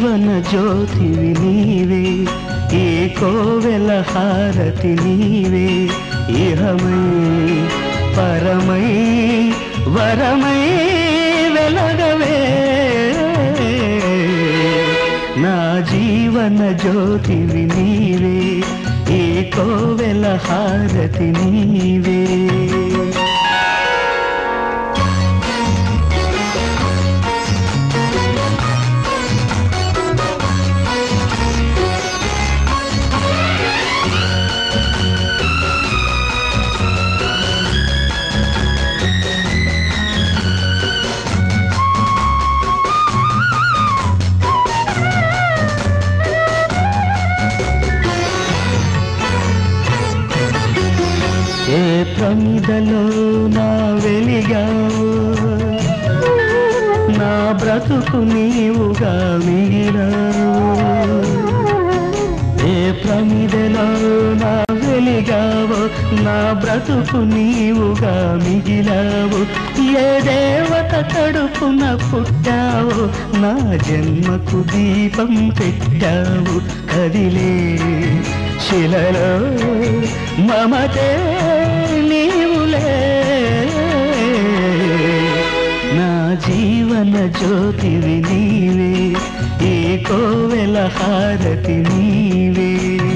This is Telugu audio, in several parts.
జీవన జ్యోతివి నీవే, ఈ కోవెల హారతి నీవే, ఇహమై పరమై వరమై వెలగవే, నా జీవన జ్యోతివి నీవే, ఈ కోవెల హారతి నీవే. ఏ ప్రమిదలో నా వెలిగావు, నా బ్రతుకు నీవుగా మిగిలావు. ఏ ప్రమిదలో నా వెలిగావు, నా బ్రతుకు నీవుగా మిగిలావు. ఏ దేవత కడుపున పుట్టావు, నా జన్మకు దీపం పెట్టావు. కదిలే శిలలో మమతే నీవులే, నా జీవన జ్యోతివి నీవే, ఈ కోవెల హారతి నీవే.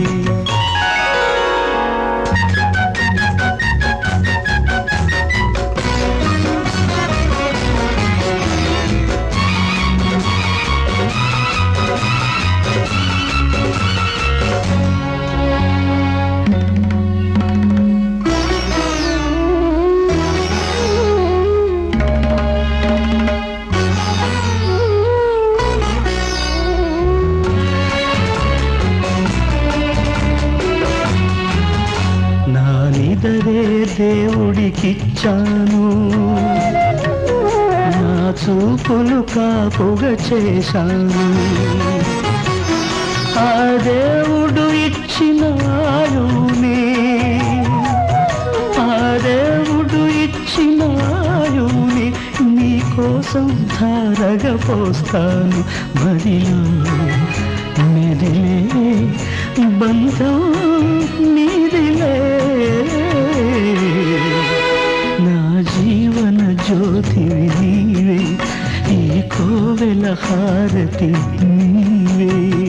నిదరే దేవుడికిచ్చాను, నా చూపులు కాపుగా చేశాను. ఆ దేవుడు ఇచ్చిన ఆయునే, ఆ దేవుడు ఇచ్చిన ఆయుని నీ కోసం ధారగా పోస్తాను. మదిలో మెదిలే బంధం నీదిలే, నా జీవన జ్యోతివి నీవే, ఈ కోవెల హారతి నీవే.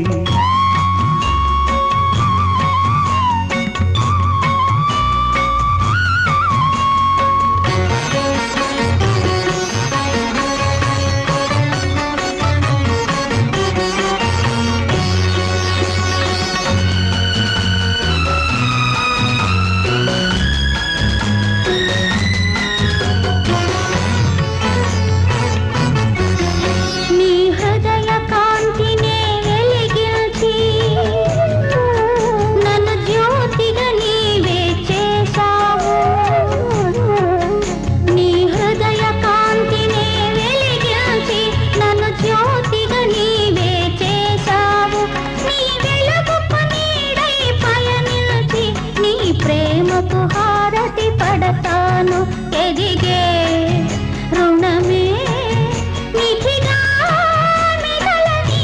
ఎదిగే రుణమే నిధిగా మిగలని,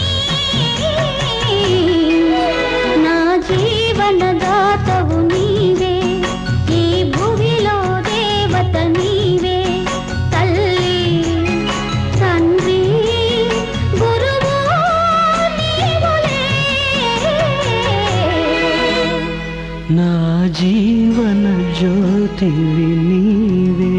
నా జీవన దాతవు నీవే, ఈ భూమిలో దేవత నీవే. తల్లి తండ్రి గురువు నీవులే, నా జీవన జ్యోతివి నీవే.